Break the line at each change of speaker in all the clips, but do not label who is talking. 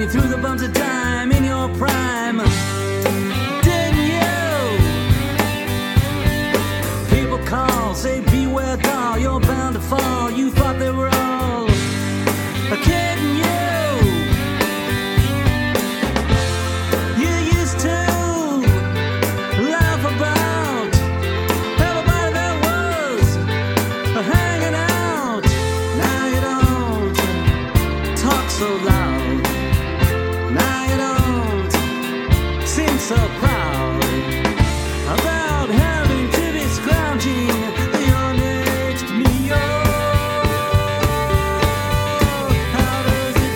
you through the bumps of time in your prime. Didn't you? People call, say beware doll, you're bound to fall. You thought they were all kidding you. You used to laugh about everybody that was hanging out. Now you don't talk so loud. Now you don't seem so proud about having to be scrounging your next meal. How does it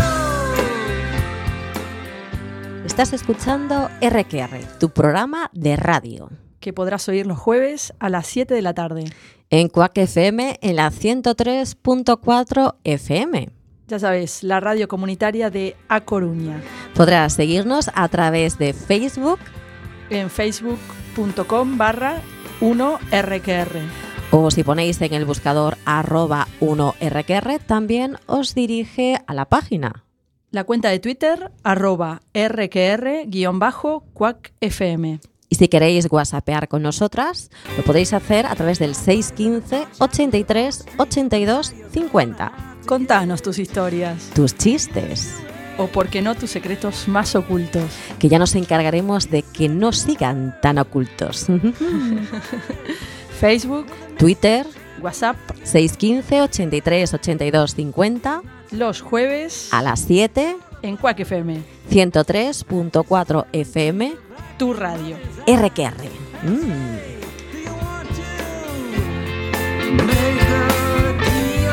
feel?
Estás escuchando RQR, tu programa de radio.
Que podrás oír los jueves a las 7 de la tarde.
En Quack FM en la 103.4 FM.
Ya sabes, la radio comunitaria de A Coruña.
Podrás seguirnos a través de Facebook
En facebook.com/1RQR.
o si ponéis en el buscador @1RQR también os dirige a la página.
La cuenta de Twitter, @RQR_QuackFM.
Y si queréis whatsappear con nosotras, lo podéis hacer a través del 615 83 82 50.
Contanos tus historias.
Tus chistes,
O, por qué no, tus secretos más ocultos.
que ya nos encargaremos de que no sigan tan ocultos.
Facebook,
Twitter,
WhatsApp,
615 83 82 50,
los jueves
a las 7,
en Quack FM,
103.4 FM,
tu radio.
RQR.
Make a deal.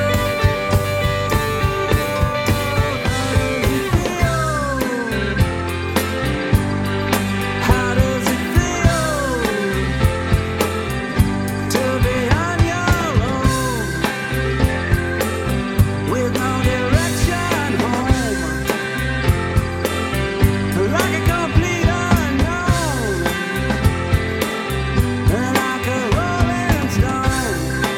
How does it feel to be on your own with no direction home, like a complete unknown, like a rolling stone?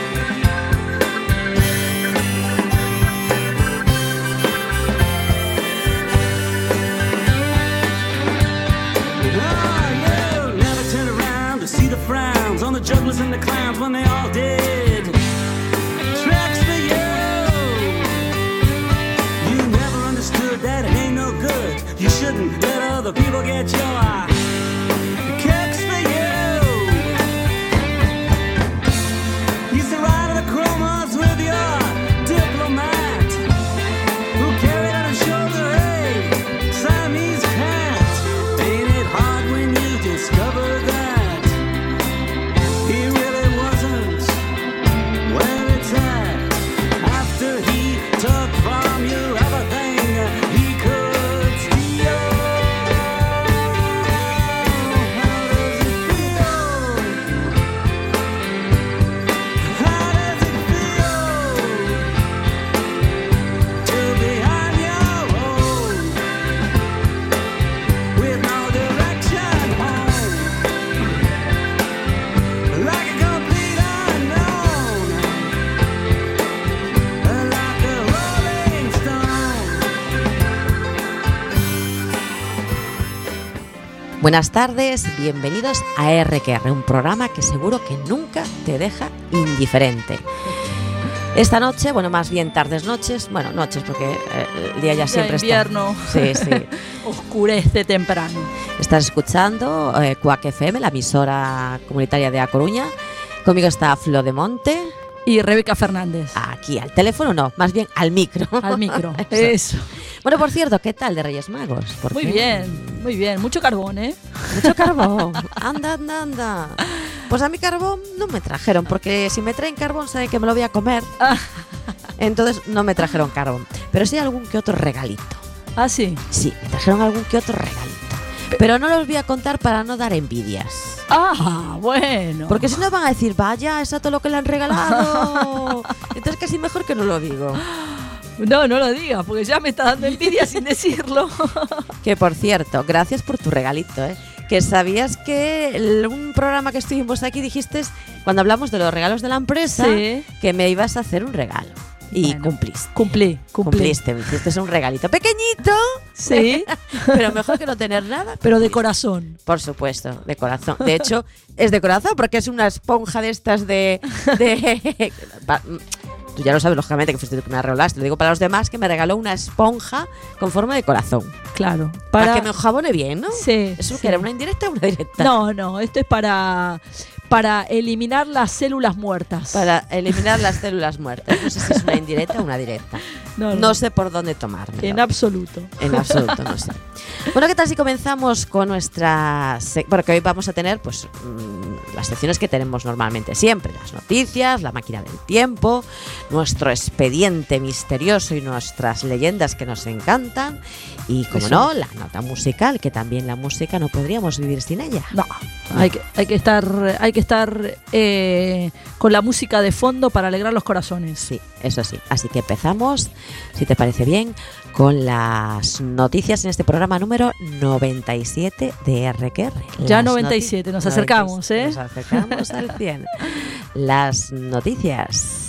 Oh, you never turn around to see the frowns on the jugglers and the clowns when they all did tricks for you. You never understood that it ain't no good. You shouldn't let other people get your kicks for you. Used to ride on the chromas with your diplomat who carried on his shoulder a Siamese cat. Ain't it hard when you discover that he really wasn't where it's at? After he took from you everything he could steal. How does it feel? How does it feel to be on your own with no direction home, like a complete unknown, like a rolling stone?
Buenas tardes, bienvenidos a RQR, un programa que seguro que nunca te deja indiferente. Esta noche, bueno, más bien tardes noches, bueno, noches porque el día ya siempre
invierno.
está. Sí, sí.
Oscurece temprano.
Estás escuchando Quack FM, la emisora comunitaria de A Coruña. Conmigo está Flo de Monte.
Y Rebeca Fernández.
Aquí, al teléfono no, más bien al micro.
Al micro.
Eso.
Eso.
Bueno, por cierto, ¿qué tal de Reyes Magos? ¿Por
Muy
qué?
bien, muy bien. Mucho carbón, ¿eh?
Mucho carbón. Anda, anda, anda. Pues a mí carbón no me trajeron, porque si me traen carbón saben que me lo voy a comer. Entonces no me trajeron carbón. Pero sí algún que otro regalito.
¿Ah, sí?
Sí, me trajeron algún que otro regalito. Pero no los voy a contar para no dar envidias.
Ah, bueno.
Porque si no van a decir, vaya, es todo lo que le han regalado. Entonces casi mejor que no lo digo.
No, no lo digas, porque ya me está dando envidia sin decirlo.
Que por cierto, gracias por tu regalito, ¿eh? Que sabías que un programa que estuvimos aquí dijiste, cuando hablamos de los regalos de la empresa,
Sí.
que me ibas a hacer un regalo. Y
Bueno,
cumpliste.
Cumplí.
Cumpliste, me hiciste un regalito pequeñito,
Sí,
pero mejor que no tener nada.
pero de
Cumpliste.
corazón.
Por supuesto, de corazón. De hecho, es de corazón porque es una esponja de estas de tú ya lo sabes, lógicamente, que fuiste tú que me la regalaste. Lo digo para los demás, que me regaló una esponja con forma de corazón.
Claro.
Para que me enjabone bien, ¿no?
Sí.
¿Eso
sí.
que era una indirecta o una directa?
No, esto es para eliminar las células muertas.
Para eliminar las células muertas. No sé si es una indirecta o una directa. No sé por dónde tomarme.
En absoluto.
En absoluto, no sé. Bueno, ¿qué tal si comenzamos con nuestra... Porque hoy vamos a tener pues las secciones que tenemos normalmente siempre. Las noticias, la máquina del tiempo, nuestro expediente misterioso y nuestras leyendas que nos encantan. Y, como no, la nota musical, que también la música no podríamos vivir sin ella.
No, hay que estar con la música de fondo para alegrar los corazones.
Sí, eso sí. Así que empezamos, si te parece bien, con las noticias en este programa número 97 de RQR.
Ya 97, nos acercamos, ¿eh?
Nos acercamos al 100. Las noticias.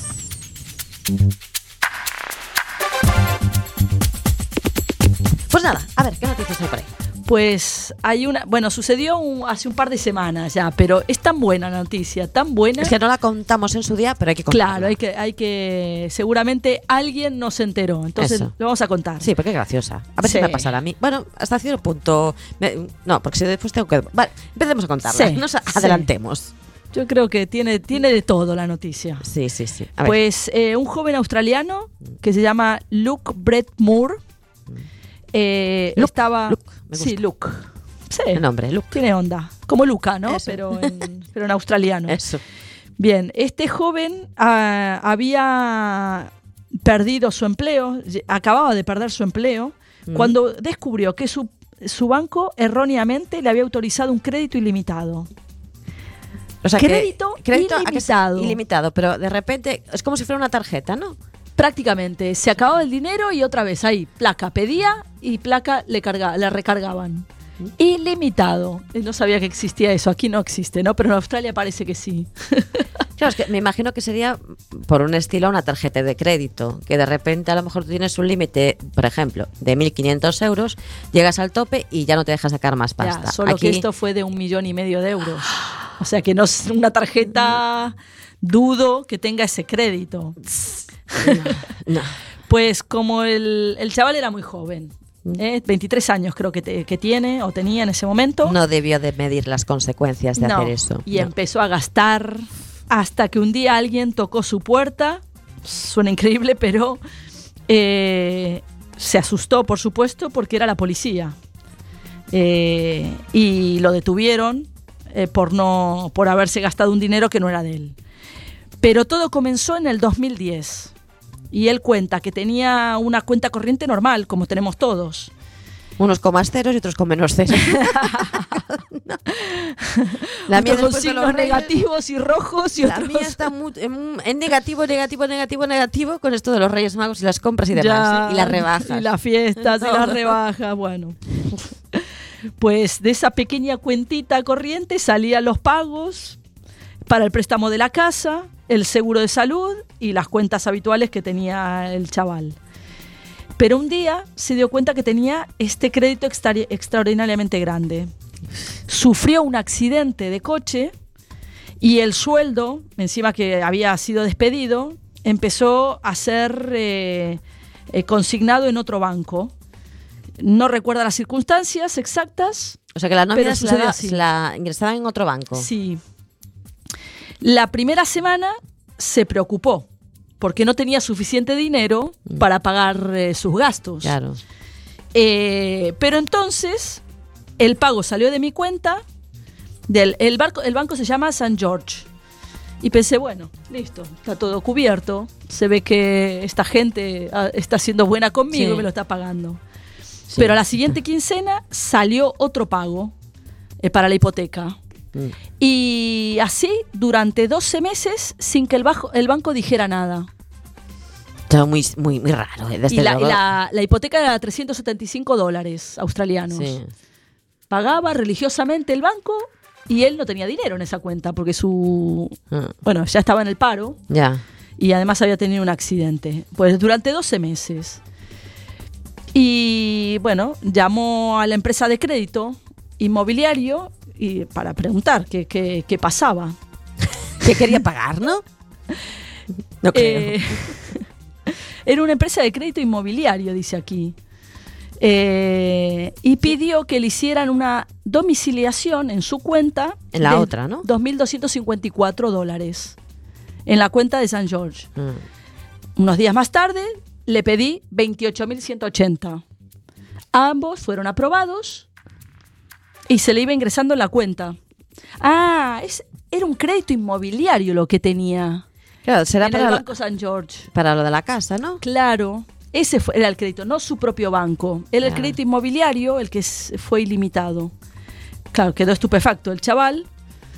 Pues nada, a ver, ¿qué noticias hay por ahí?
Pues hay una, bueno, sucedió hace un par de semanas ya, pero es tan buena la noticia, tan buena.
Es que no la contamos en su día, pero hay que contarla.
Claro, hay que, seguramente alguien nos enteró, entonces
Eso.
lo vamos a contar.
Sí, porque es graciosa. A ver
Sí.
si me pasará a mí. Bueno, hasta cierto punto. No, porque si después tengo que. Vale, empecemos a contarla.
Sí,
Nos adelantemos.
Yo creo que tiene de todo la noticia.
Sí. A ver.
Pues un joven australiano que se llama Luke Brett Moore estaba...
Luke, me gusta.
Sí, Luke. Sí,
El nombre, Luke.
tiene onda. Como Luca, ¿no?
Eso.
Pero en australiano.
Eso.
Bien, este joven había perdido su empleo, acababa de perder su empleo, cuando descubrió que su banco erróneamente le había autorizado un crédito ilimitado.
O sea,
Crédito
¿a que sí?
ilimitado.
Ilimitado, pero de repente es como si fuera una tarjeta, ¿no?
Prácticamente, se acababa el dinero y otra vez ahí, placa pedía y placa le recargaban. Ilimitado. No sabía que existía eso, aquí no existe, ¿no? Pero en Australia parece que sí.
Claro, es que me imagino que sería por un estilo una tarjeta de crédito, que de repente a lo mejor tú tienes un límite, por ejemplo, de 1.500 euros, llegas al tope y ya no te deja sacar más pasta.
Ya, solo que esto fue de 1,5 millones de euros. O sea que no es una tarjeta, dudo que tenga ese crédito.
No.
Pues como el chaval era muy joven, 23 años creo que tiene o tenía en ese momento.
No debió de medir las consecuencias de hacer eso.
Y empezó a gastar hasta que un día alguien tocó su puerta. Suena increíble, pero se asustó, por supuesto, porque era la policía. Y lo detuvieron por haberse gastado un dinero que no era de él. Pero todo comenzó en el 2010. Y él cuenta que tenía una cuenta corriente normal, como tenemos todos.
Unos con más ceros y otros con menos ceros. No. La mía
Otros con
después de
signos
los Reyes,
negativos y rojos y
la
otros...
mía está en negativo con esto de los Reyes Magos y las compras y demás, ¿eh? Y las rebajas.
Y las fiestas y las rebajas, bueno. Pues de esa pequeña cuentita corriente salían los pagos para el préstamo de la casa, el seguro de salud y las cuentas habituales que tenía el chaval. Pero un día se dio cuenta que tenía este crédito extraordinariamente grande. Sufrió un accidente de coche y el sueldo, encima que había sido despedido, empezó a ser consignado en otro banco. No recuerda las circunstancias exactas.
O sea que la nómina
pero sucedió así.
se la ingresaban en otro banco.
Sí. La primera semana se preocupó porque no tenía suficiente dinero para pagar sus gastos.
Claro.
Pero entonces el pago salió de mi cuenta. El banco se llama St. George. Y pensé, bueno, listo, está todo cubierto. Se ve que esta gente está siendo buena conmigo y me lo está pagando.
Sí.
Pero a la siguiente quincena salió otro pago para la hipoteca. Y así durante 12 meses sin que el banco dijera nada.
Todo muy raro. Desde
Y
luego.
la hipoteca era $375 australianos.
Sí.
Pagaba religiosamente el banco y él no tenía dinero en esa cuenta porque bueno, ya estaba en el paro.
Ya.
y además había tenido un accidente. Pues durante 12 meses. Y bueno, llamó a la empresa de crédito inmobiliario y para preguntar qué pasaba.
Que quería pagar, ¿no? No creo.
Era una empresa de crédito inmobiliario, dice aquí. Y pidió que le hicieran una domiciliación en su cuenta.
En la otra, ¿no?
$2.254 en la cuenta de St. George. Unos días más tarde le pedí 28.180. Ambos fueron aprobados y se le iba ingresando en la cuenta. Era un crédito inmobiliario lo que tenía.
Claro, será
en el Banco St. George.
Para lo de la casa, ¿no?
Claro, ese era el crédito, no su propio banco. Era el crédito inmobiliario el que fue ilimitado. Claro, quedó estupefacto el chaval.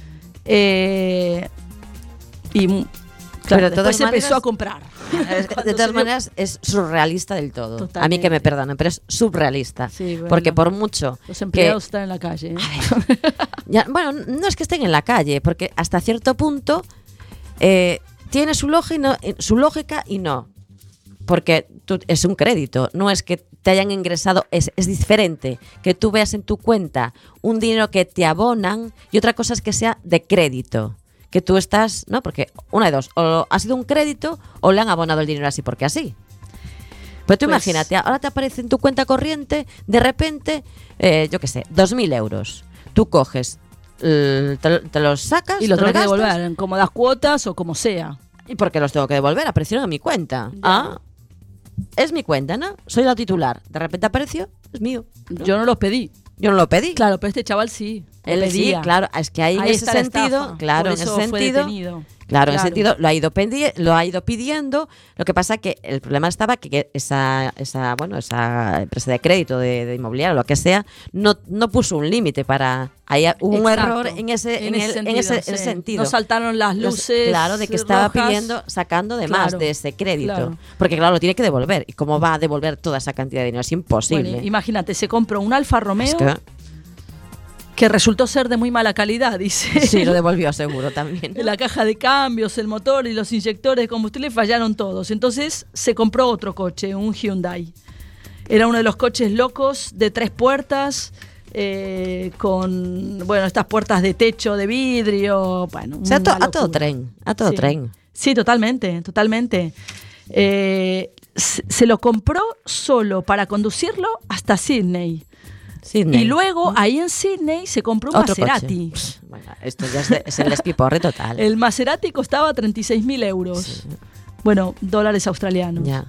Claro, después empezó a comprar.
De todas maneras, es surrealista del todo.
Totalmente.
A mí que me perdonen, pero es surrealista.
Sí, bueno,
porque por mucho
los empleados están en la calle.
Bueno, no es que estén en la calle, porque hasta cierto punto tiene su lógica y no. Porque es un crédito, no es que te hayan ingresado, es diferente que tú veas en tu cuenta un dinero que te abonan y otra cosa es que sea de crédito. Que tú estás, ¿no? Porque una de dos, o ha sido un crédito o le han abonado el dinero así porque así. Pues tú imagínate, ahora te aparece en tu cuenta corriente, de repente, yo qué sé, 2.000 euros. Tú coges, te los sacas
y los tengo que devolver en cómodas cuotas o como sea.
¿Y por qué los tengo que devolver? Aparecieron en mi cuenta. Es mi cuenta, ¿no? Soy la titular. De repente apareció, es mío, ¿no?
Yo no los pedí.
Yo no lo pedí.
Claro, pero este chaval sí.
Él sí, claro, es que ahí en ese sentido, claro, en ese sentido, claro, en ese sentido lo ha ido pidiendo. Lo que pasa que el problema estaba que esa empresa de crédito de inmobiliario, lo que sea, no puso un límite para. Ahí hubo un error en ese sentido.
No saltaron las luces.
Claro, de que estaba
rojas,
sacando de más de ese crédito.
Claro.
Porque claro, lo tiene que devolver. ¿Y cómo va a devolver toda esa cantidad de dinero? Es imposible.
Bueno, imagínate, se compró un Alfa Romeo que resultó ser de muy mala calidad, dice.
Sí, lo devolvió seguro también.
La caja de cambios, el motor y los inyectores de combustible fallaron todos. Entonces se compró otro coche, un Hyundai. Era uno de los coches locos de 3 puertas, con estas puertas de techo de vidrio. Bueno,
o sea, a todo tren.
Sí, totalmente. Se lo compró solo para conducirlo hasta Sydney. Y luego, ahí en Sydney, se compró un Maserati.
Bueno, esto ya es el despiporre total.
El Maserati costaba 36.000 euros. Sí. Bueno, dólares australianos.
Ya.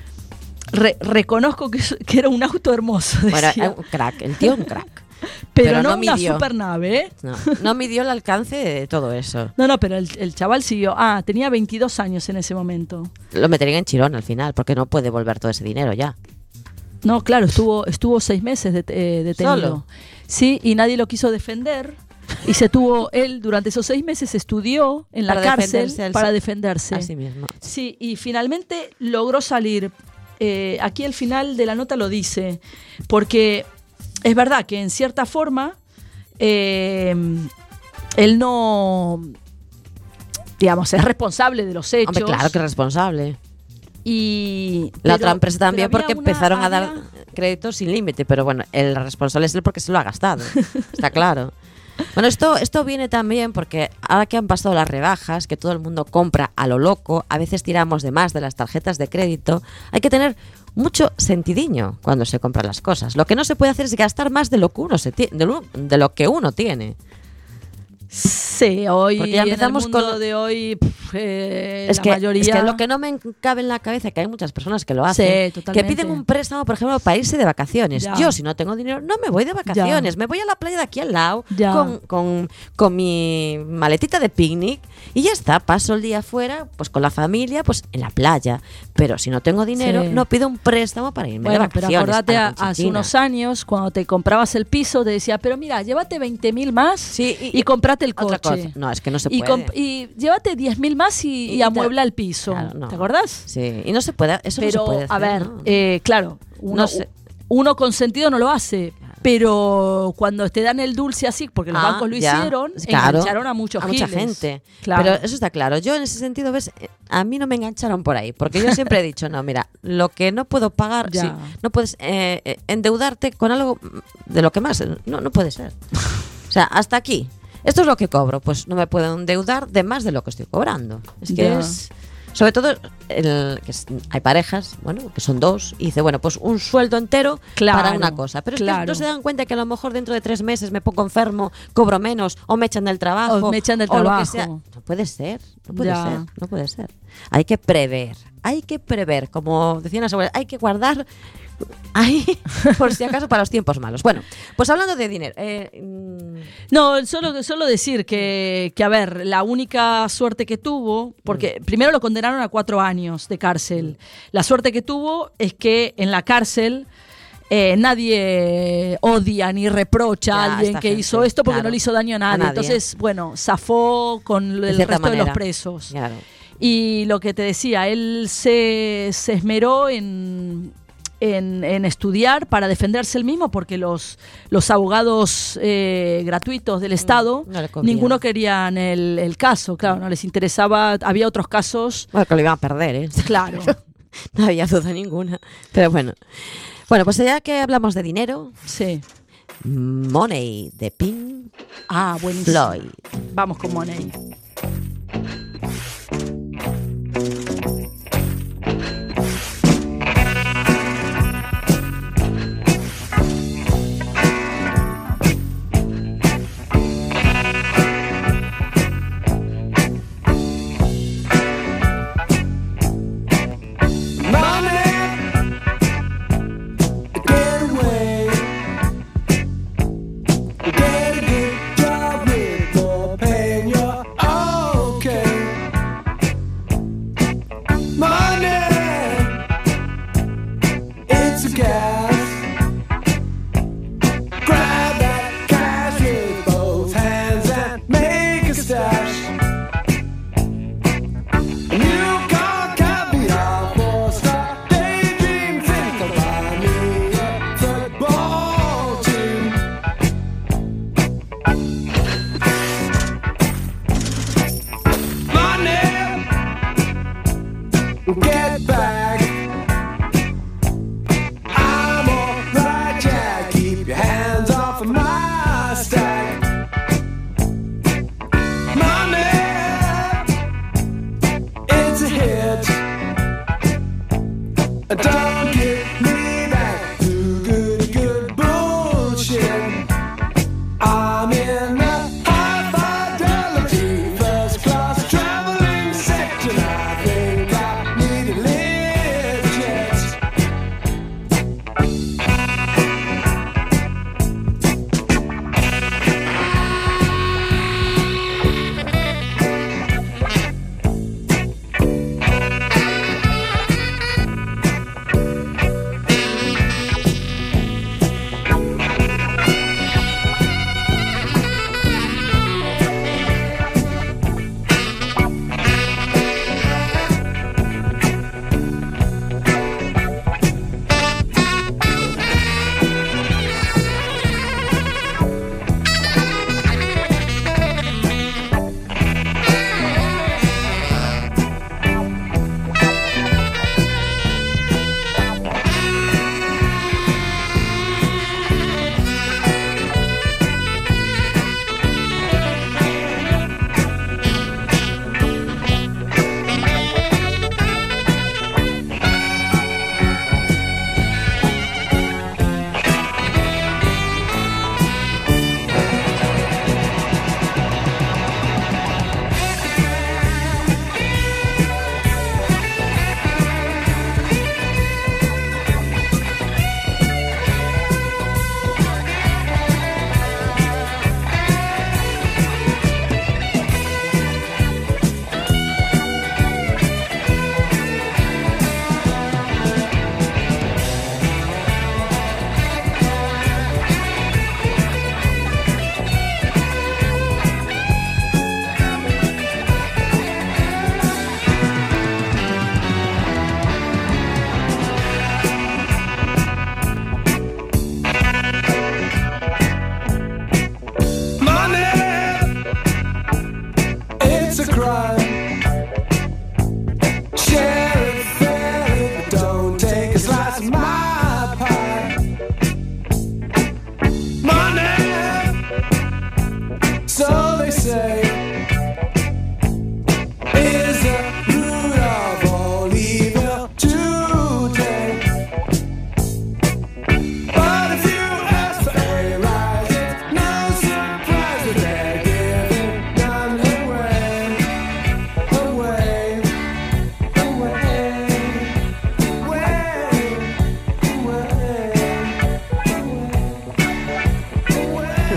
Reconozco que era un auto hermoso. Decía.
Bueno, un crack, el tío un crack.
Pero no una supernave, ¿eh?
No midió el alcance de todo eso.
No, pero el chaval siguió. Tenía 22 años en ese momento.
Lo meterían en Chirón al final, porque no puede devolver todo ese dinero ya.
No, claro, estuvo 6 meses detenido.
¿Solo?
Sí, y nadie lo quiso defender. Y él durante esos 6 meses estudió en la cárcel para defenderse.
Así mismo.
Sí, y finalmente logró salir. Aquí al final de la nota lo dice, porque es verdad que en cierta forma él no, digamos, es responsable de los hechos.
Hombre, claro que es responsable.
Y
la otra empresa también, porque empezaron a dar créditos sin límite, pero bueno, el responsable es él porque se lo ha gastado. Está claro. Bueno, esto viene también porque ahora que han pasado las rebajas, que todo el mundo compra a lo loco, a veces tiramos de más de las tarjetas de crédito, hay que tener mucho sentidiño cuando se compran las cosas. Lo que no se puede hacer es gastar más de lo que uno tiene.
Sí, hoy
porque ya empezamos
en el mundo de hoy
mayoría... Es que lo que no me cabe en la cabeza es que hay muchas personas que lo hacen,
sí, totalmente.
Que piden un préstamo, por ejemplo, para irse de vacaciones. Ya. Yo, si no tengo dinero, no me voy de vacaciones. Ya. Me voy a la playa de aquí al lado con mi maletita de picnic y ya está. Paso el día afuera, pues con la familia, pues en la playa. Pero si no tengo dinero, no pido un préstamo para irme de vacaciones.
Pero acordate, hace unos años, cuando te comprabas el piso, te decía, pero mira, llévate 20.000 más y comprate el coche.
No, es que no se puede.
Y llévate 10.000 más y amuebla el piso.
Claro, no.
¿Te acordás?
Sí, y no se puede, eso pero, no se puede hacer.
A ver, claro, uno con sentido no lo hace. pero cuando te dan el dulce así, porque los bancos lo hicieron, engancharon a muchos
mucha
giles.
gente.
Claro.
Pero eso está claro. Yo en ese sentido, ves, a mí no me engancharon por ahí, porque yo siempre he dicho, no, mira, lo que no puedo pagar,
Ya.
sí, no puedes endeudarte con algo de lo que más, no puede ser. O sea, hasta aquí. Esto es lo que cobro, pues no me puedo endeudar de más de lo que estoy cobrando. Es que
Ya.
es... Sobre todo, hay parejas, bueno, que son dos, y dice, bueno, pues un sueldo entero
Claro,
para una cosa. Pero es que
claro.
no se dan cuenta que a lo mejor dentro de 3 meses me pongo enfermo, cobro menos, o me echan del trabajo.
O me echan del
o lo que
trabajo.
sea. No puede ser, no puede
Ya.
ser, no puede ser. Hay que prever, como decían las abuelas, hay que guardar ahí por si acaso para los tiempos malos. Bueno, pues hablando de dinero,
No, solo decir que, a ver, la única suerte que tuvo, porque primero lo condenaron a 4 años de cárcel. La suerte que tuvo es que en la cárcel nadie odia ni reprocha
Ya,
a alguien
esta
que
gente,
hizo esto porque
claro,
no le hizo daño a nadie. Entonces, bueno, zafó con el
cierta
resto de los
manera.
presos.
claro.
Y lo que te decía, él se esmeró en estudiar para defenderse él mismo, porque los abogados gratuitos del Estado,
no le convenía.
ninguno querían el caso, claro, no les interesaba, había otros casos,
Bueno, que lo iban a perder, ¿eh?
claro.
No había duda ninguna. Pero bueno. Bueno, pues ya que hablamos de dinero,
Sí.
Money de Pink
Ah, buenísimo.
Floyd.
Vamos con Money.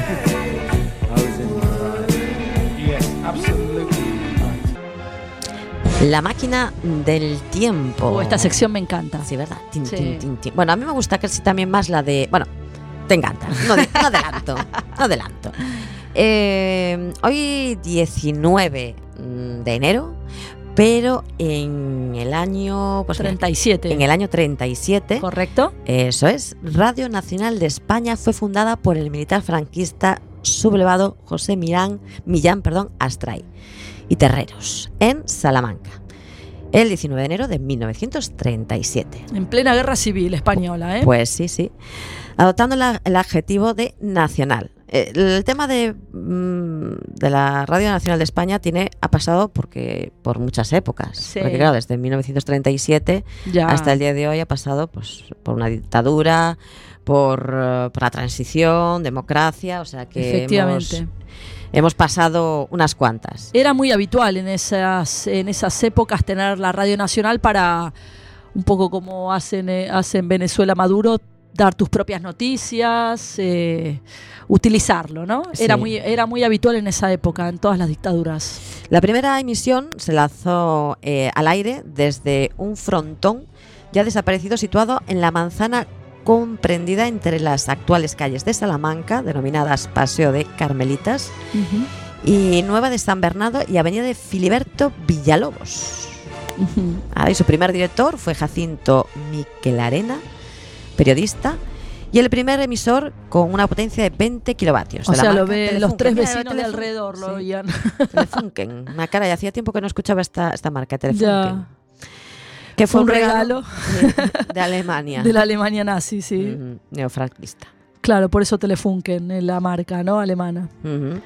was in my ride. Yes, absolutely right.
La máquina del tiempo.
Esta sección me encanta.
Sí, ¿verdad? Tin,
Sí.
tin, tin, tin. Bueno, a mí me gusta casi también más la de... Bueno, te encanta. No adelanto. No adelanto. Hoy 19 de enero, pero en el año... Pues,
37.
en el año 37,
¿Correcto?
eso es, Radio Nacional de España fue fundada por el militar franquista sublevado José Millán Astray y Terreros, en Salamanca, el 19 de enero de 1937.
En plena guerra civil española, ¿eh?
Pues sí, adoptando el adjetivo de nacional. El tema de la Radio Nacional de España ha pasado por muchas épocas.
Sí.
Porque claro, desde 1937
Ya.
hasta el día de hoy ha pasado pues por una dictadura, por la transición, democracia, o sea que
Efectivamente.
hemos pasado unas cuantas.
Era muy habitual en esas épocas tener la Radio Nacional para, un poco como hace en Venezuela Maduro, dar tus propias noticias, utilizarlo, ¿no?
Sí.
Era muy habitual en esa época, en todas las dictaduras.
La primera emisión se lanzó al aire desde un frontón ya desaparecido situado en la manzana comprendida entre las actuales calles de Salamanca, denominadas Paseo de Carmelitas, y Nueva de San Bernardo y Avenida de Filiberto Villalobos. Y su primer director fue Jacinto Miquelarena, periodista, y el primer emisor con una potencia de 20 kilovatios.
O
de la
sea, lo
marca
ve
Telefunken.
los tres
Mira,
vecinos de
Telefunken.
alrededor, lo
Sí.
oían.
Telefunken. Una cara, y hacía tiempo que no escuchaba esta marca, Telefunken.
Ya.
Que
Fue un regalo
de Alemania.
de la Alemania nazi, sí.
Ujú, neofranquista.
Claro, por eso Telefunken, la marca, ¿no? Alemana.
Ujú.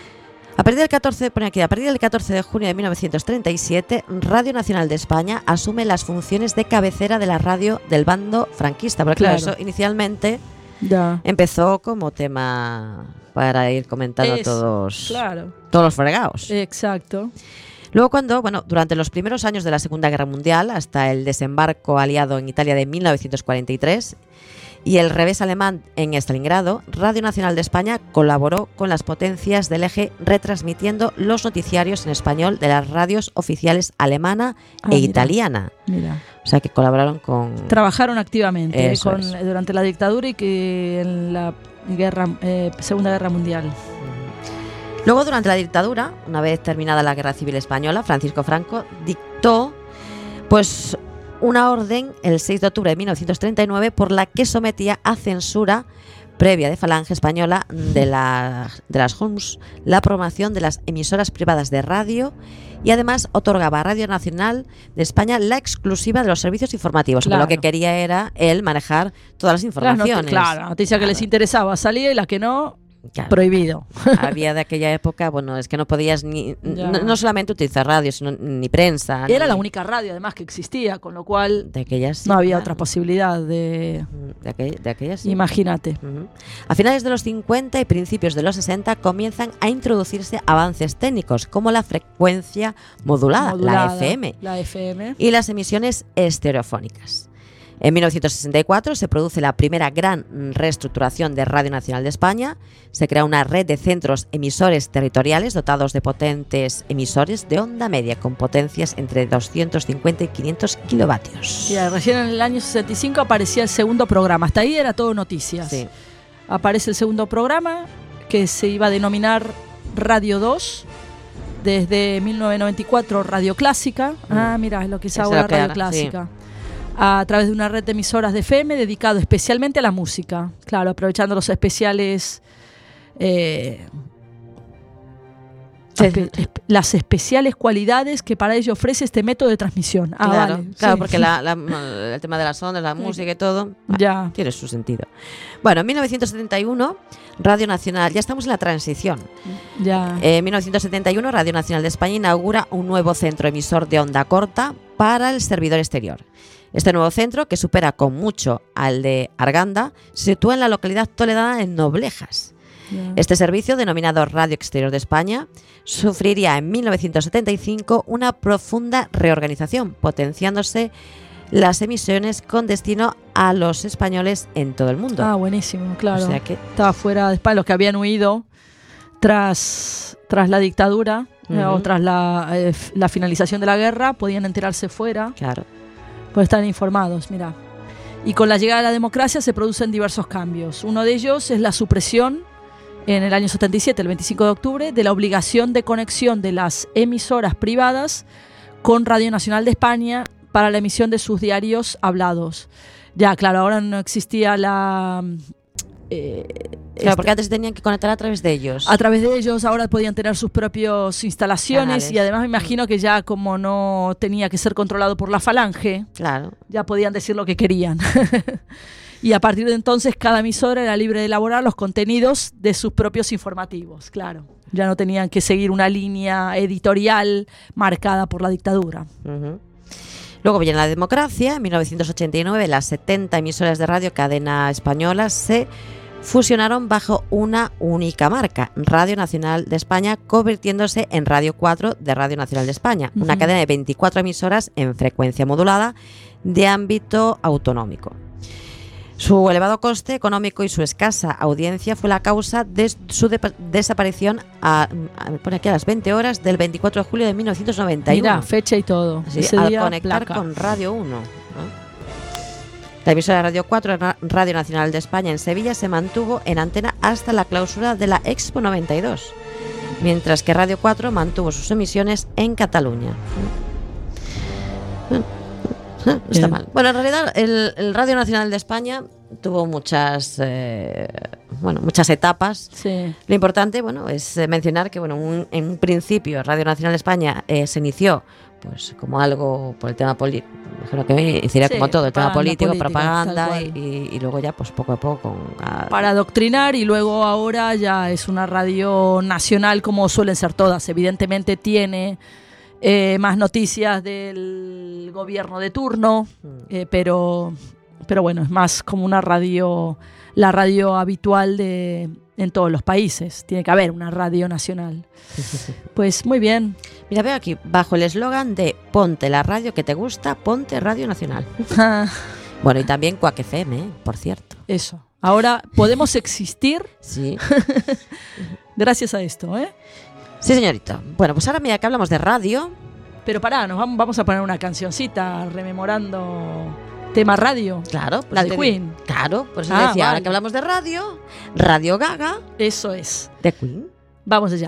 A partir del 14 de junio de 1937, Radio Nacional de España asume las funciones de cabecera de la radio del bando franquista. Porque claro,
Claro.
eso inicialmente
Ya.
empezó como tema para ir comentando
Eso,
todos los fregados.
Exacto.
Luego durante los primeros años de la Segunda Guerra Mundial, hasta el desembarco aliado en Italia de 1943 y el revés alemán en Stalingrado, Radio Nacional de España colaboró con las potencias del eje retransmitiendo los noticiarios en español de las radios oficiales alemana e
mira.
italiana.
Mira.
O sea que colaboraron con...
Trabajaron activamente
Eso es.
durante la dictadura y que en la Segunda Guerra Mundial.
Luego, durante la dictadura, una vez terminada la Guerra Civil Española, Francisco Franco dictó pues una orden el 6 de octubre de 1939 por la que sometía a censura previa de Falange Española de las HOMS la programación de las emisoras privadas de radio y además otorgaba a Radio Nacional de España la exclusiva de los servicios informativos.
Claro.
Porque lo que quería era él manejar todas las informaciones.
Claro, la noticia que les interesaba salía y la que no,
Claro.
prohibido.
Había de aquella época, es que no podías
Ya.
no solamente utilizar radio, sino ni prensa.
Era
ni-
la única radio además que existía, con lo cual
De aquellas sí,
no había
claro.
otra posibilidad de...
De aquellas sí.
Imagínate.
Ujú. A finales de los 50 y principios de los 60 comienzan a introducirse avances técnicos como la frecuencia modulada, la FM,
La FM.
y las emisiones estereofónicas. En 1964 se produce la primera gran reestructuración de Radio Nacional de España. Se crea una red de centros emisores territoriales dotados de potentes emisores de onda media con potencias entre 250 y 500 kilovatios.
Y recién en el año 65 aparecía el segundo programa. Hasta ahí era todo noticias.
Sí.
Aparece el segundo programa que se iba a denominar Radio 2. Desde 1994 Radio Clásica. Mira, es lo que es
Eso es
ahora
lo que
Radio
ahora,
Clásica. A través de una red de emisoras de FM dedicado especialmente a la música. Claro, aprovechando los especiales... las especiales cualidades que para ello ofrece este método de transmisión.
Claro,
Vale,
claro,
sí.
porque el tema de las ondas, la música y todo,
Ya.
tiene su sentido. Bueno, en 1971, Radio Nacional, ya estamos en la transición.
Ya.
En 1971, Radio Nacional de España inaugura un nuevo centro emisor de onda corta para el servidor exterior. Este nuevo centro, que supera con mucho al de Arganda, se sitúa en la localidad toledana de Noblejas.
Ya.
Este servicio, denominado Radio Exterior de España, sufriría en 1975 una profunda reorganización, potenciándose las emisiones con destino a los españoles en todo el mundo.
Ah, buenísimo, claro.
O sea que
estaba fuera de España, los que habían huido tras la dictadura o tras la finalización de la guerra, podían enterarse fuera,
claro.
pues están informados, mira. Y con la llegada de la democracia se producen diversos cambios. Uno de ellos es la supresión en el año 77, el 25 de octubre, de la obligación de conexión de las emisoras privadas con Radio Nacional de España para la emisión de sus diarios hablados. Ya, claro, ahora no existía la...
Claro, porque antes se tenían que conectar a través de ellos.
A través de ellos ahora podían tener sus propias instalaciones. Canales. Y además me imagino que ya como no tenía que ser controlado por la Falange,
claro,
ya podían decir lo que querían. Y a partir de entonces cada emisora era libre de elaborar los contenidos de sus propios informativos, claro. Ya no tenían que seguir una línea editorial marcada por la dictadura.
Uh-huh. Luego viene la democracia. En 1989 las 70 emisoras de radio cadena española se fusionaron bajo una única marca, Radio Nacional de España, convirtiéndose en Radio 4 de Radio Nacional de España, una cadena de 24 emisoras en frecuencia modulada de ámbito autonómico. Su elevado coste económico y su escasa audiencia fue la causa de su desaparición pone aquí a las 20 horas del 24 de julio de 1991.
Mira, fecha y todo.
Así, al conectar con Radio 1, ¿no? La emisora de Radio 4, Radio Nacional de España en Sevilla, se mantuvo en antena hasta la clausura de la Expo 92, mientras que Radio 4 mantuvo sus emisiones en Cataluña. No está mal. Bueno, en realidad el Radio Nacional de España tuvo muchas etapas.
Sí.
Lo importante, es mencionar que, en un principio Radio Nacional de España se inició pues como algo por el tema político, imagino que hiciera como todo, el tema político, propaganda y luego ya pues poco a poco
para adoctrinar, y luego ahora ya es una radio nacional como suelen ser todas. Evidentemente tiene más noticias del gobierno de turno, pero bueno, es más como una radio, la radio habitual en todos los países. Tiene que haber una radio nacional. Pues muy bien.
Mira, veo aquí, bajo el eslogan de ponte la radio que te gusta, ponte Radio Nacional. Bueno, y también Quack FM, por cierto.
Eso. Ahora podemos existir.
Sí.
Gracias a esto, ¿eh?
Sí, señorita. Bueno, pues ahora mira que hablamos de radio.
Pero pará, vamos a poner una cancioncita rememorando tema radio.
Claro.
Pues la de Queen.
Claro, por eso decía, vale. Ahora que hablamos de radio, Radio Gaga.
Eso es.
De Queen.
Vamos allá.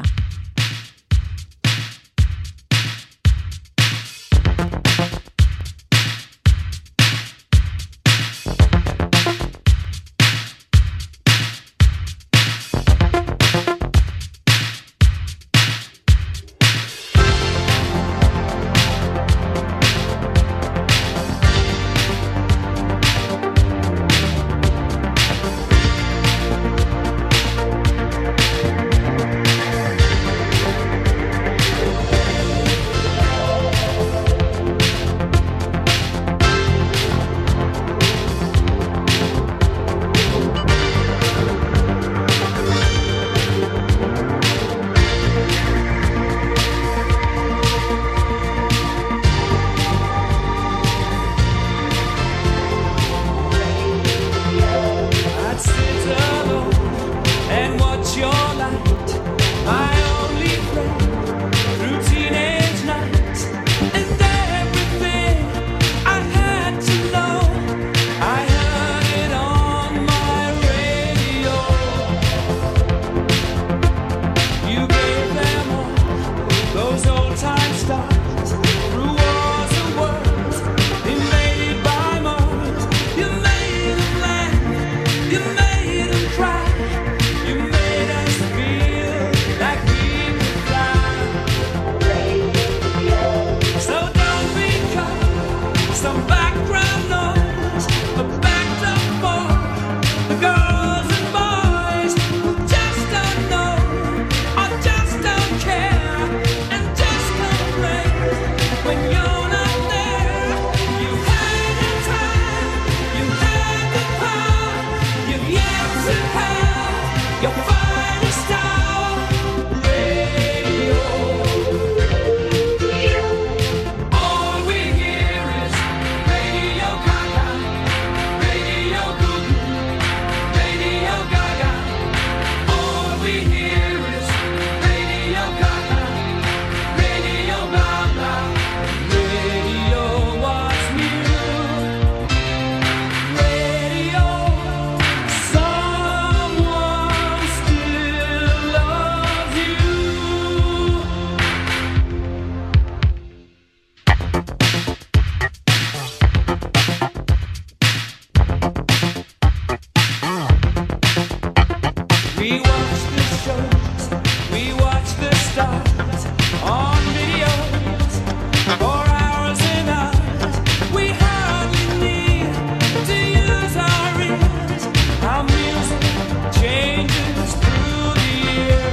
stars on videos for hours and hours. We hardly need to use our ears. Our music changes through the year.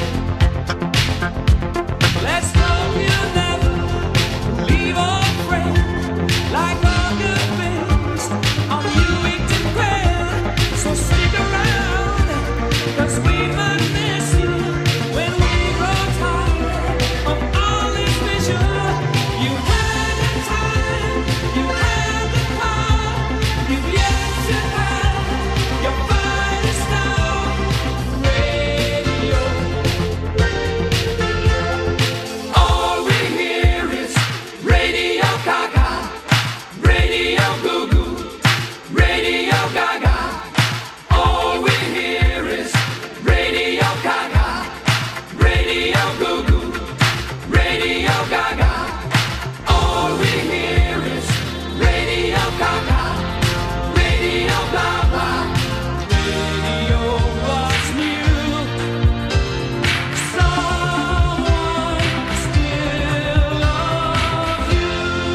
Let's hope you never leave our friend like all good things on you eat and grand. So stick around, 'cause we might miss you when we grow tired of all this vision. You had the time, you had the power, you've yet to have your finest hour. Radio. All we hear is Radio Gaga, Radio Goo Goo, Radio Gaga. All we hear is Radio Gaga, Radio Goo Goo, Radio Gaga. All we hear is Radio Gaga, Radio Gaga. Radio was new. Someone still loves you.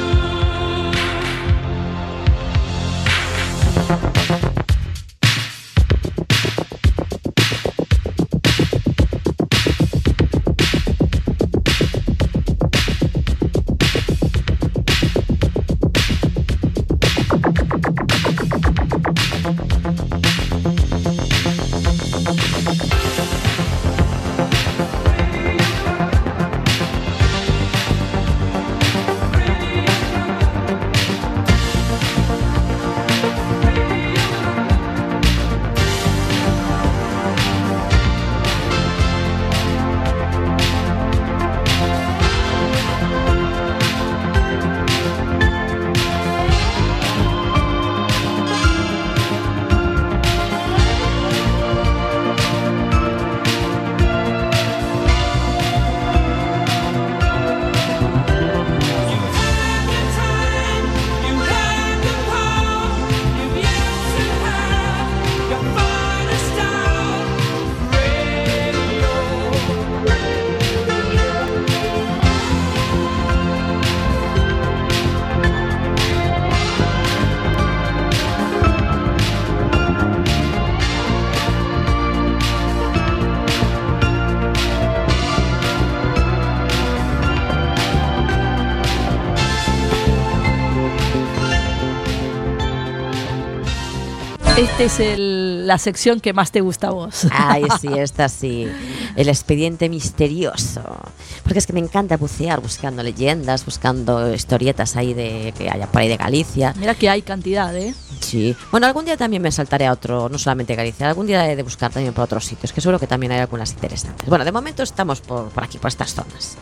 Esta es la sección que más te gusta a vos.
Ay, sí, esta sí. El expediente misterioso. Porque es que me encanta bucear buscando leyendas, buscando historietas ahí que haya por ahí de Galicia.
Mira que hay cantidad, ¿eh?
Sí. Bueno, algún día también me saltaré a otro, no solamente Galicia, algún día he de buscar también por otros sitios, que seguro que también hay algunas interesantes. Bueno, de momento estamos por aquí, por estas zonas.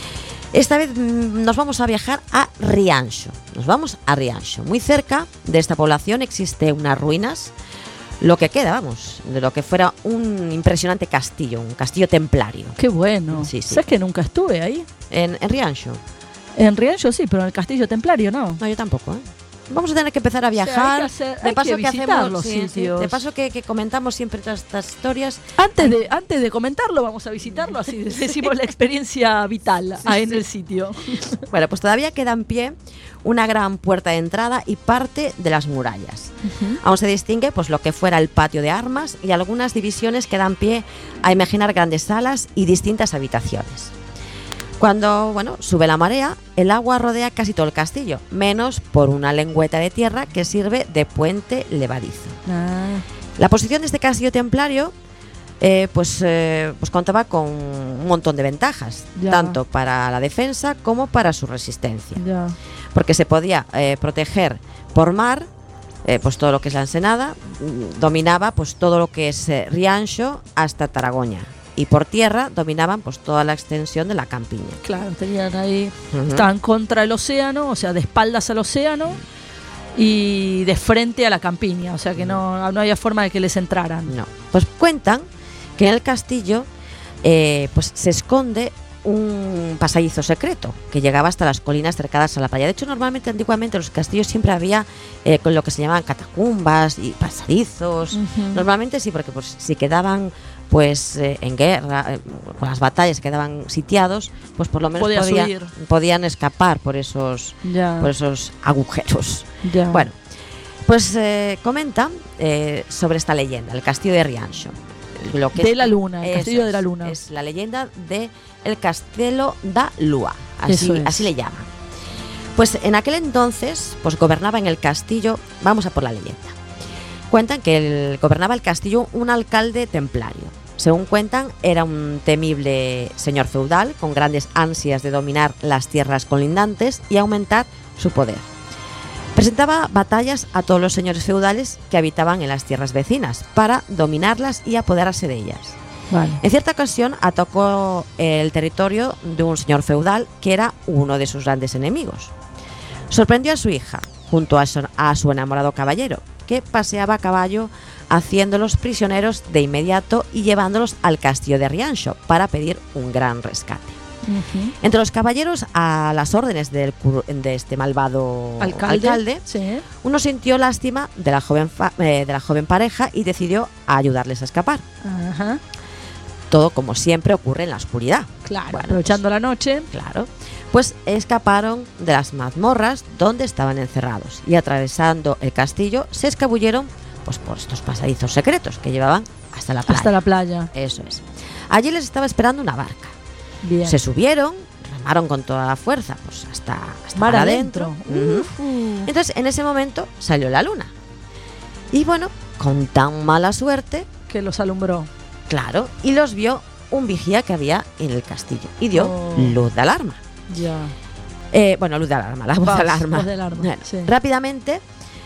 Esta vez nos vamos a viajar a Rianxo. Nos vamos a Rianxo. Muy cerca de esta población existe unas ruinas, lo que queda, vamos, de lo que fuera un impresionante castillo, un castillo templario.
Qué bueno.
Sí, sí.
¿Sabes que nunca estuve ahí?
En Rianxo.
En Rianxo sí, pero en el castillo templario no.
No, yo tampoco, ¿eh? Vamos a tener que empezar a viajar.
Hay que visitar los sitios.
De paso que comentamos siempre todas estas historias.
Antes de comentarlo, vamos a visitarlo, así decimos la experiencia vital en el sitio.
Bueno, pues todavía queda en pie una gran puerta de entrada y parte de las murallas. Aún se distingue pues lo que fuera el patio de armas y algunas divisiones que dan pie a imaginar grandes salas y distintas habitaciones. Cuando, sube la marea, el agua rodea casi todo el castillo, menos por una lengüeta de tierra que sirve de puente levadizo. La posición de este castillo templario pues contaba con un montón de ventajas, tanto para la defensa como para su resistencia. Porque se podía proteger por mar, pues todo lo que es la Ensenada, dominaba pues todo lo que es Rianxo hasta Taragoña. Y por tierra dominaban pues toda la extensión de la campiña.
Claro, tenían ahí, estaban contra el océano, o sea, de espaldas al océano y de frente a la campiña, o sea que no había forma de que les entraran. Pues
cuentan que en el castillo pues se esconde un un pasadizo secreto que llegaba hasta las colinas cercanas a la playa. De hecho, normalmente, antiguamente, en los castillos siempre había con lo que se llamaban catacumbas y pasadizos. Normalmente sí, porque pues, si quedaban en guerra, con las batallas quedaban sitiados, pues por lo menos podían escapar por esos agujeros.
Ya.
Bueno, pues comentan sobre esta leyenda, el castillo de Rianxo. Lo que
de la Luna, el castillo de la Luna.
Es la leyenda de el Castelo da Lua, así le llaman. Pues en aquel entonces, pues gobernaba en el castillo, vamos a por la leyenda. Cuentan que gobernaba el castillo un alcalde templario. Según cuentan, era un temible señor feudal con grandes ansias de dominar las tierras colindantes y aumentar su poder. Presentaba batallas a todos los señores feudales que habitaban en las tierras vecinas para dominarlas y apoderarse de ellas.
Vale.
En cierta ocasión atacó el territorio de un señor feudal que era uno de sus grandes enemigos. Sorprendió a su hija junto a su enamorado caballero, que paseaba a caballo haciéndolos prisioneros de inmediato y llevándolos al castillo de Rianxo para pedir un gran rescate. Entre los caballeros a las órdenes de este malvado alcalde,
sí.
Uno sintió lástima de la joven pareja y decidió ayudarles a escapar.
Ajá.
Todo como siempre ocurre en la oscuridad.
Claro,
Bueno,
aprovechando la noche.
Claro. Pues escaparon de las mazmorras donde estaban encerrados y atravesando el castillo se escabulleron pues por estos pasadizos secretos que llevaban hasta la playa.
Hasta la playa.
Eso es. Allí les estaba esperando una barca.
Bien.
Se subieron, remaron con toda la fuerza, pues hasta
mar
mar
adentro.
Entonces, en ese momento salió la luna. Y bueno, con tan mala suerte,
Que los alumbró.
claro, y los vio un vigía que había en el castillo y dio luz de alarma.
Ya.
Luz de alarma, la voz de alarma.
Voz de alarma,
Bueno,
sí.
rápidamente,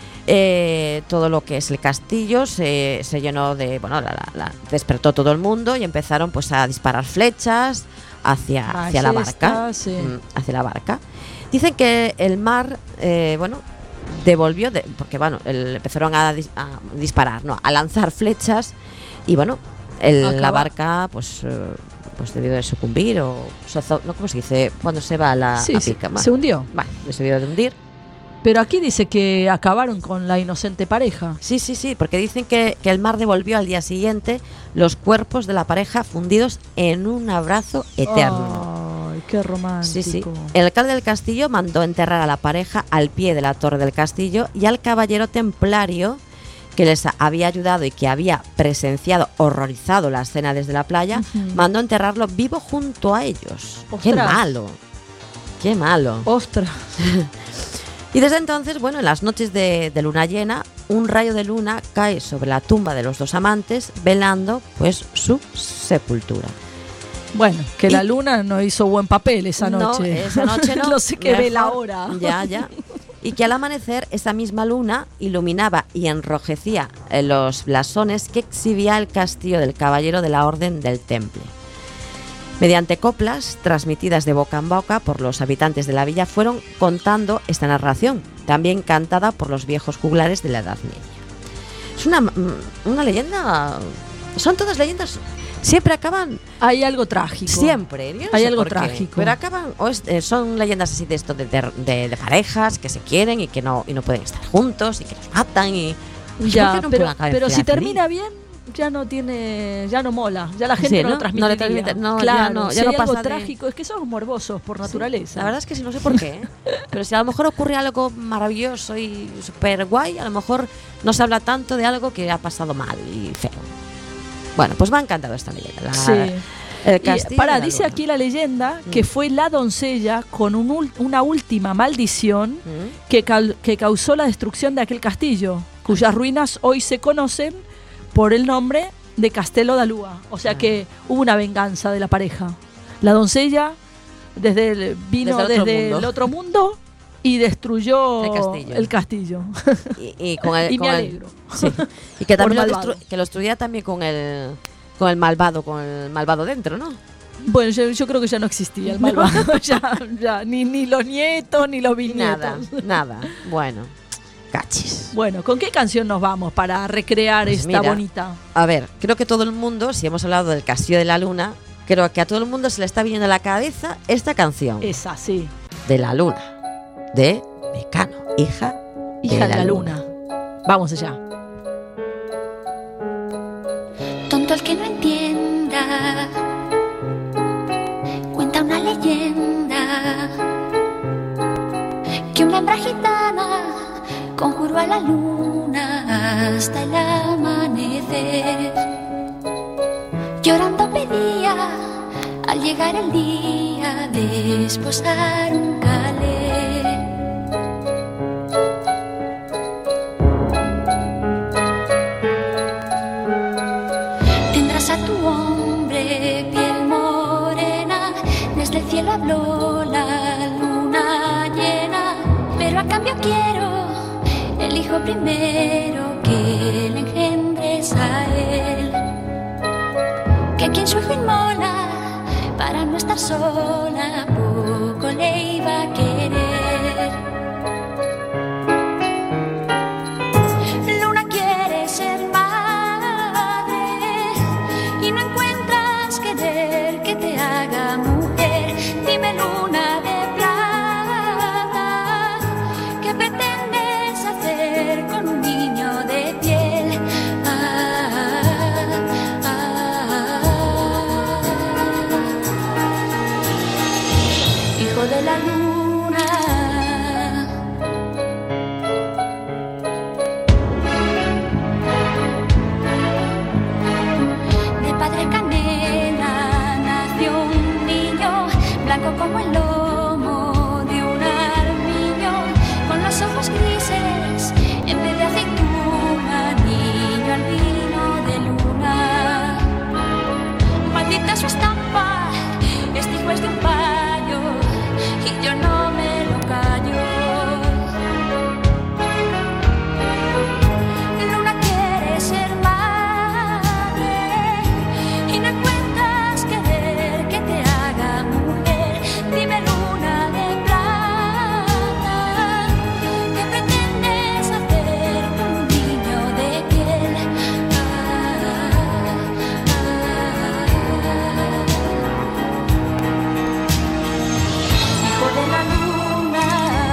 todo lo que es el castillo se llenó de, despertó todo el mundo y empezaron pues a disparar flechas hacia la barca.
Sí.
Hacia la barca. Dicen que el mar, devolvió, porque empezaron a disparar, a lanzar flechas y la barca pues debió de sucumbir o ¿cómo se dice? Cuando se va a pica.
Se hundió.
Se debió de hundir.
Pero aquí dice que acabaron con la inocente pareja.
Sí, porque dicen que el mar devolvió al día siguiente los cuerpos de la pareja fundidos en un abrazo eterno.
Ay, qué romántico.
Sí. El alcalde del castillo mandó enterrar a la pareja al pie de la torre del castillo y al caballero templario que les había ayudado y que había presenciado horrorizado la escena desde la playa, mandó enterrarlo vivo junto a ellos.
Ostras.
¡Qué malo!
¡Ostras!
Y desde entonces, en las noches de luna llena, un rayo de luna cae sobre la tumba de los dos amantes, velando pues su sepultura.
Bueno, que la luna no hizo buen papel esa noche.
No, esa noche no.
No sé qué ve la hora.
Ya. Y que al amanecer esa misma luna iluminaba y enrojecía los blasones que exhibía el castillo del Caballero de la Orden del Temple. Mediante coplas transmitidas de boca en boca por los habitantes de la villa fueron contando esta narración, también cantada por los viejos juglares de la Edad Media. Es una leyenda, son todas leyendas, siempre acaban...
Hay algo trágico.
Siempre, yo no
hay
sé
algo
por qué,
trágico.
pero acaban, son leyendas así de esto de parejas que se quieren y que no pueden estar juntos y que los matan y...
Ya,
¿por qué no
pero si
feliz?
termina bien, ya no mola, ya la gente no lo transmite.
No le transmite,
claro,
ya
si
no
hay
pasa
algo trágico, es que somos morbosos por naturaleza.
La verdad es que sí, no sé por qué, pero si a lo mejor ocurre algo maravilloso y súper guay, a lo mejor no se habla tanto de algo que ha pasado mal y feo. Bueno, pues me ha encantado esta leyenda. El castillo
dice aquí la leyenda que fue la doncella con una última maldición que causó la destrucción de aquel castillo, cuyas ruinas hoy se conocen por el nombre de Castelo da Lua. O sea que hubo una venganza de la pareja. La doncella vino desde el otro mundo y destruyó el castillo.
Y con el,
y
con
me
el-
alegro.
sí. Y que también
Por
que lo destruía también con el malvado dentro, ¿no?
Bueno, yo creo que ya no existía el malvado. ya, ni los nietos, ni los bisnietos.
Nada. Bueno, cachis.
Bueno, ¿con qué canción nos vamos para recrear
Pues
esta
mira,
bonita?
A ver, creo que todo el mundo, si hemos hablado del Castillo de la Luna, creo que a todo el mundo se le está viniendo a la cabeza esta canción
Esa, sí.
de la luna, de Mecano, hija
Hija de la luna. Vamos allá.
Tonto el que no entienda, cuenta una leyenda, que una hembra gitana conjuró a la luna hasta el amanecer. Llorando pedía al llegar el día de esposar un calé. Tendrás a tu hombre piel morena, desde el cielo habló la luna llena, pero a cambio quiero el hijo primero que le engendres a él. Que quien su hijo inmola para no estar sola, poco le iba a querer. Luna quiere ser madre y no encuentras querer que te haga mujer. Dime, luna de plata, ¿qué pretendes hacer con un niño de piel? Hijo de la luna, de padre canela nació un niño, blanco como el lomo de un armiño, con los ojos grises en vez de aceituna, niño albino de luna. Maldita su estampa, este hijo es de un payo y yo no me lo callo. Luna quiere ser madre y no encuentras querer que te haga mujer. Dime, luna de plata, ¿qué pretendes hacer con un niño de piel? Hijo de la luna,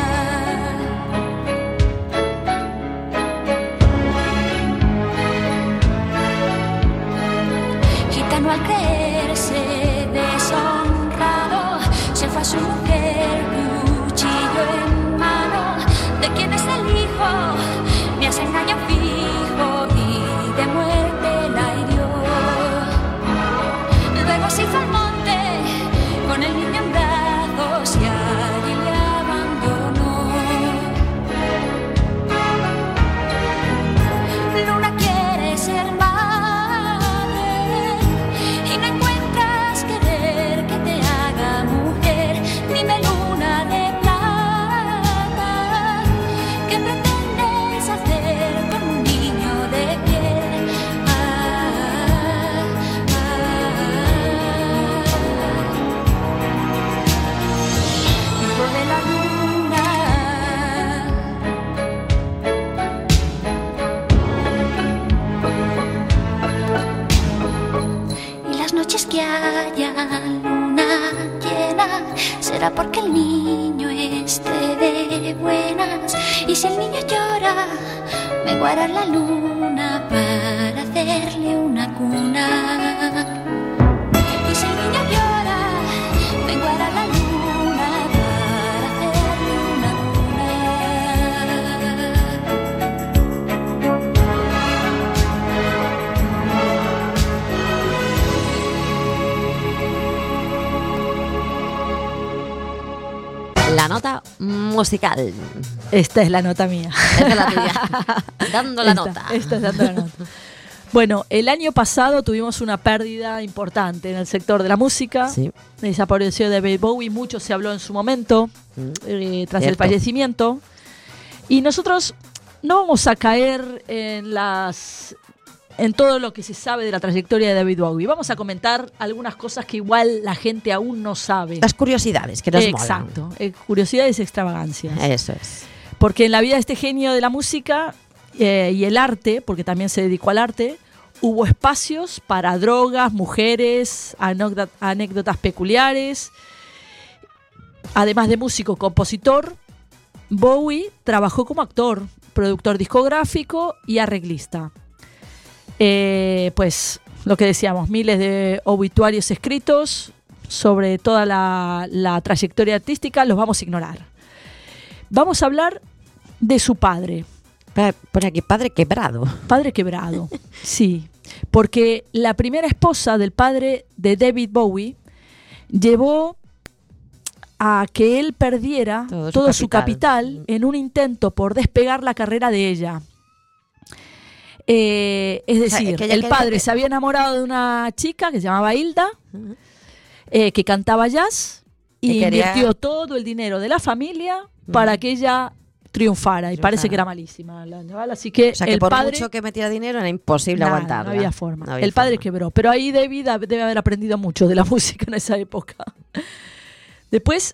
gitano al creerse deshonrado, se fue a su mujer, cuchillo en mano. ¿De quién es el hijo? Me hace engaño fijo y de muerte la hirió. Luego se hizo al monte con el niño en brazos y allí le abandonó. Luna quiere ser madre y no encuentras querer que te haga mujer. Dime, luna de plata, ¿qué pretendes hacer con un niño de piel? Hijo de la luna, y las noches que haya luna llena será porque el niño esté de buenas. Y si el niño llora, menguará la luna para hacerle una cuna. Y si el niño llora, menguará la luna para hacerle una cuna.
La nota musical.
Esta es la nota mía.
Esta es la tuya. Dando la nota.
Esta es dando la nota. Bueno, el año pasado tuvimos una pérdida importante en el sector de la música.
Sí.
Desapareció David Bowie, mucho se habló en su momento, tras el
Cierto.
fallecimiento. Y nosotros no vamos a caer en todo lo que se sabe de la trayectoria de David Bowie. Vamos a comentar algunas cosas que igual la gente aún no sabe.
Las curiosidades que nos molan.
Exacto, curiosidades y extravagancias.
Eso es.
Porque en la vida de este genio de la música y el arte, porque también se dedicó al arte, hubo espacios para drogas, mujeres, anécdotas peculiares. Además de músico, compositor, Bowie trabajó como actor, productor discográfico y arreglista. Pues lo que decíamos, miles de obituarios escritos sobre toda la trayectoria artística, los vamos a ignorar. Vamos a hablar de su padre.
Por aquí, padre quebrado.
Padre quebrado, sí. Porque la primera esposa del padre de David Bowie llevó a que él perdiera todo su capital en un intento por despegar la carrera de ella. Es decir,
que
el padre se había enamorado de una chica que se llamaba Hilda, que cantaba jazz, y invirtió todo el dinero de la familia para que ella triunfara. Y parece que era malísima la chavala, así que,
o sea, que
el
por
padre,
mucho que metiera dinero era imposible aguantarla.
No había forma. El padre quebró, pero ahí David debe haber aprendido mucho de la música en esa época. Después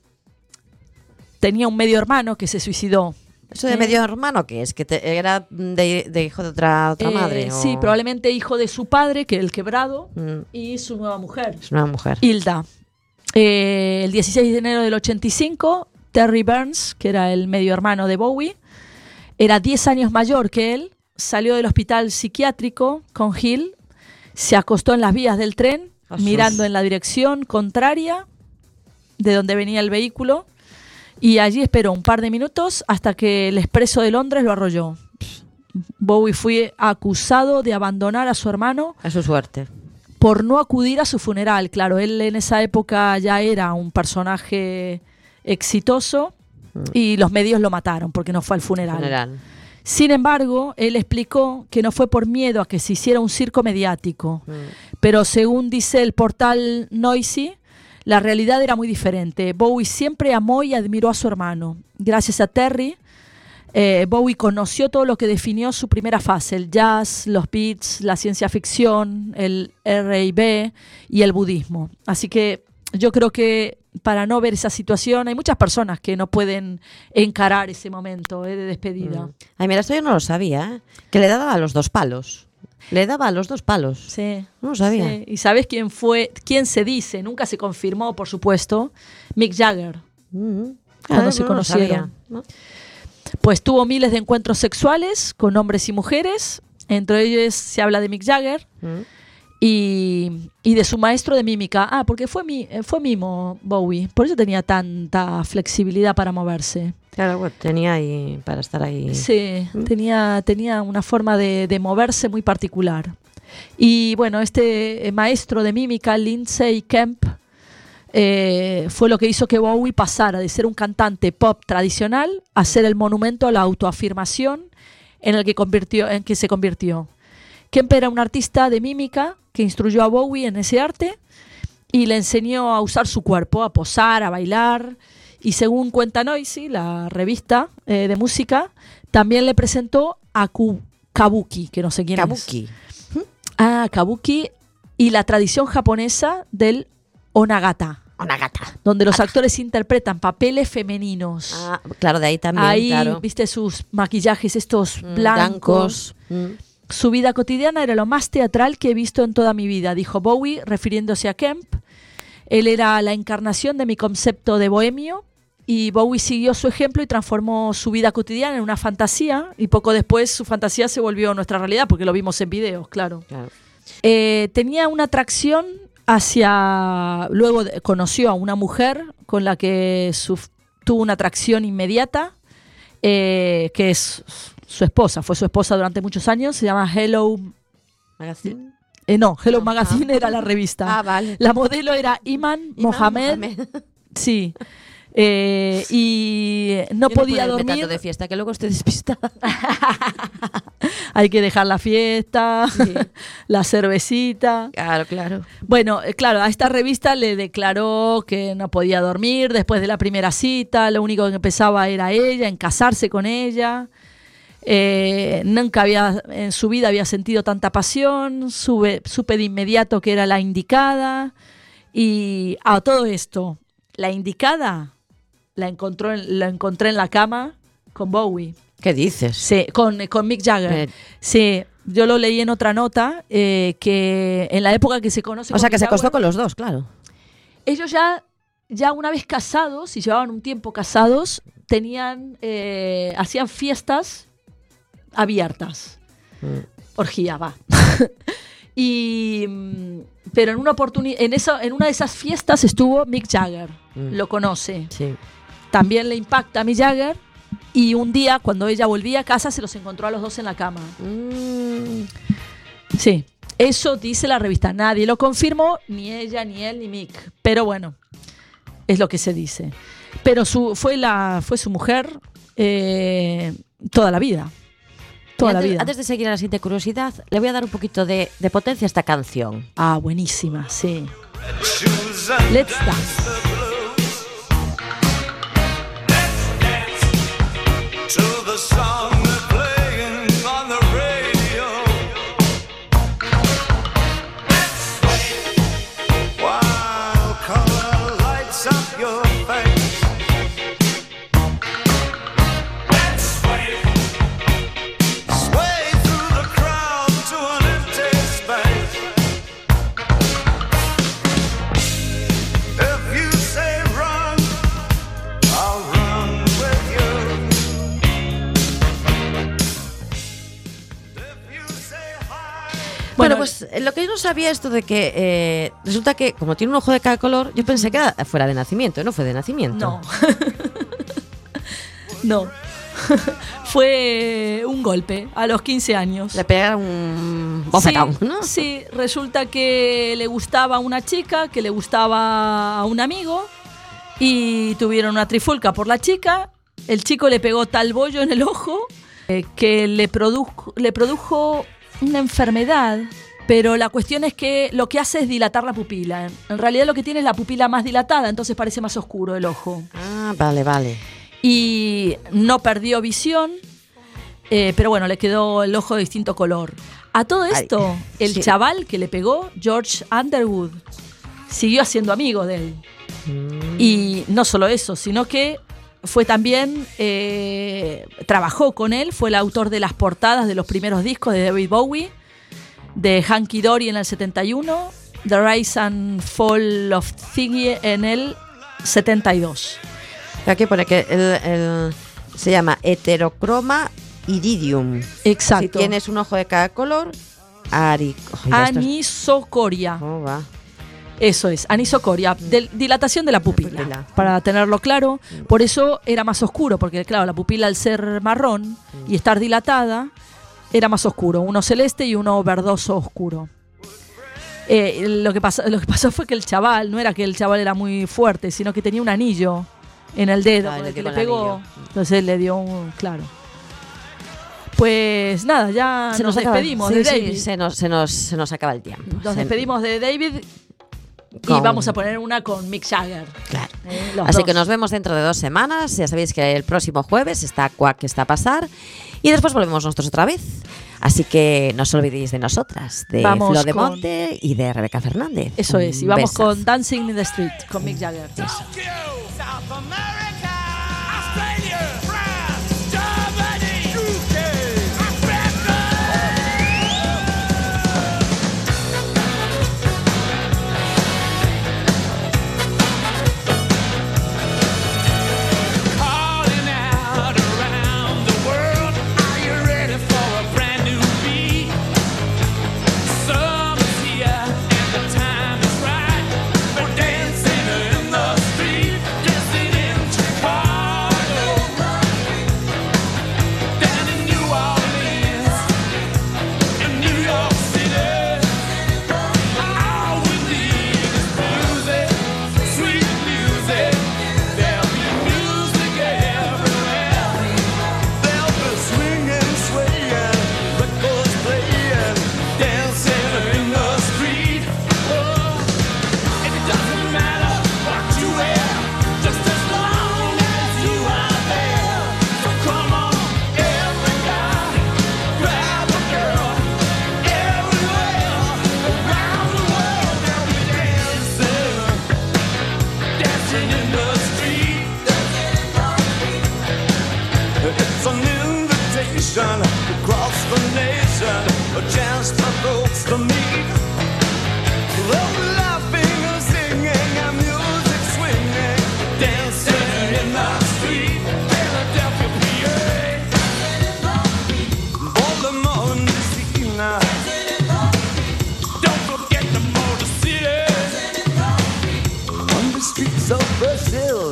tenía un medio hermano que se suicidó.
¿Eso de medio hermano qué es? ¿Que era de hijo de otra madre?
Sí, probablemente hijo de su padre, que el quebrado, y su nueva mujer.
Es una mujer.
Hilda. El 16 de enero del 85, Terry Burns, que era el medio hermano de Bowie, era 10 años mayor que él, salió del hospital psiquiátrico con Hill, se acostó en las vías del tren, mirando en la dirección contraria de donde venía el vehículo, y allí esperó un par de minutos hasta que el expreso de Londres lo arrolló. Bowie fue acusado de abandonar a su hermano.
A su suerte.
Por no acudir a su funeral. Claro, él en esa época ya era un personaje exitoso y los medios lo mataron porque no fue al funeral. Sin embargo, él explicó que no fue por miedo a que se hiciera un circo mediático. Pero según dice el portal Noisy, la realidad era muy diferente. Bowie siempre amó y admiró a su hermano. Gracias a Terry, Bowie conoció todo lo que definió su primera fase: el jazz, los beats, la ciencia ficción, el R&B y el budismo. Así que yo creo que para no ver esa situación, hay muchas personas que no pueden encarar ese momento de despedida.
Ay, mira, esto yo no lo sabía, que le daba a los dos palos. Le daba a los dos palos.
Sí.
No lo sabía.
Sí. ¿Y sabes quién fue? ¿Quién se dice? Nunca se confirmó, por supuesto. Mick Jagger. Cuando se conocieron.
¿No?
Pues tuvo miles de encuentros sexuales con hombres y mujeres. Entre ellos se habla de Mick Jagger y de su maestro de mímica. Porque fue mimo Bowie. Por eso tenía tanta flexibilidad para moverse.
Claro, bueno, tenía ahí para estar ahí.
Sí, tenía una forma de moverse muy particular. Y bueno, este maestro de mímica, Lindsay Kemp, fue lo que hizo que Bowie pasara de ser un cantante pop tradicional a ser el monumento a la autoafirmación en que se convirtió. Kemp era un artista de mímica que instruyó a Bowie en ese arte y le enseñó a usar su cuerpo, a posar, a bailar. Y según cuenta Noisy, la revista de música, también le presentó a Kabuki, que no sé quién
Kabuki.
es. Kabuki y la tradición japonesa del Onagata. Donde los actores interpretan papeles femeninos.
Claro, de ahí también.
Ahí,
claro.
Viste sus maquillajes estos blancos. Su vida cotidiana era lo más teatral que he visto en toda mi vida, dijo Bowie, refiriéndose a Kemp. Él era la encarnación de mi concepto de bohemio. Y Bowie siguió su ejemplo y transformó su vida cotidiana en una fantasía, y poco después su fantasía se volvió nuestra realidad porque lo vimos en videos, claro. Tenía una atracción luego conoció a una mujer con la que tuvo una atracción inmediata, que es su esposa, fue su esposa durante muchos años, se llama Hello
Magazine.
No, Hello Magazine era la revista.
Vale.
La modelo era Iman Mohamed. Sí. Y no podía dormir.
Tanto de fiesta que luego estoy despistada.
Hay que dejar la fiesta, la cervecita.
Claro.
Bueno, claro, a esta revista le declaró que no podía dormir después de la primera cita. Lo único que pensaba era ella, en casarse con ella. Nunca en su vida había sentido tanta pasión. Supe de inmediato que era la indicada. Y a todo esto, la indicada la encontré en la cama con Bowie.
¿Qué dices?
Sí, con Mick Jagger. Sí, Yo lo leí en otra nota, que en la época que se conoce...
O sea,
como
que se
Mick
acostó
Jagger,
con los dos, claro.
ellos ya una vez casados, y llevaban un tiempo casados, hacían fiestas abiertas. Orgía, va. Pero en una oportunidad, en una de esas fiestas estuvo Mick Jagger. Lo conoce.
Sí.
También le impacta a Mick Jagger. Y un día, cuando ella volvía a casa, se los encontró a los dos en la cama. Sí. Eso dice la revista. Nadie lo confirmó, ni ella, ni él, ni Mick. Pero bueno, es lo que se dice. Pero fue su mujer toda la vida. Toda la vida.
Antes de seguir a la siguiente curiosidad, le voy a dar un poquito de potencia a esta canción.
Ah, buenísima, sí. Let's Dance.
To the song they're playing on the radio. Let's sway while color lights up your face. Let's sway, sway through the crowd to an empty space. If you say run, I'll run with you.
Bueno, pues lo que yo no sabía esto de que resulta que como tiene un ojo de cada color, yo pensé que era fuera de nacimiento, no fue de nacimiento.
No. No. Fue un golpe a los 15 años.
Le pegaron un bofetón, ¿no?
Sí, resulta que le gustaba a una chica, que le gustaba a un amigo, y tuvieron una trifulca por la chica. El chico le pegó tal bollo en el ojo que le produjo una enfermedad, pero la cuestión es que lo que hace es dilatar la pupila. En realidad lo que tiene es la pupila más dilatada, entonces parece más oscuro el ojo.
Ah, vale.
Y no perdió visión, pero bueno, le quedó el ojo de distinto color. A todo esto, el chaval que le pegó, George Underwood, siguió siendo amigo de él. Y no solo eso, sino que fue también, trabajó con él, fue el autor de las portadas de los primeros discos de David Bowie, de Hunky Dory en el 71, The Rise and Fall of Ziggy en el 72.
Aquí pone que se llama heterocroma iridium.
Exacto.
Si tienes un ojo de cada color,
anisocoria.
¿Cómo va?
Eso es, anisocoria, dilatación de la pupila, para tenerlo claro. Por eso era más oscuro, porque claro, la pupila al ser marrón y estar dilatada, era más oscuro, uno celeste y uno verdoso oscuro. Lo que pasó fue que el chaval, no era que el chaval era muy fuerte, sino que tenía un anillo en el dedo con el que le pegó. Entonces él le dio un... Claro. Pues nada, ya nos despedimos de David.
Sí, se nos acaba el tiempo.
Nos despedimos de David. Y vamos a poner una con Mick Jagger.
Claro.
Los dos.
Que nos vemos dentro de 2 semanas. Ya sabéis que el próximo jueves está Quack está a pasar. Y después volvemos nosotros otra vez. Así que no os olvidéis de nosotras, de Flo de Monte y de Rebeca Fernández.
Eso es. Y vamos con Dancing in the Street con Mick Jagger.
Eso.
Dancing in the street, dancing in
Brazil.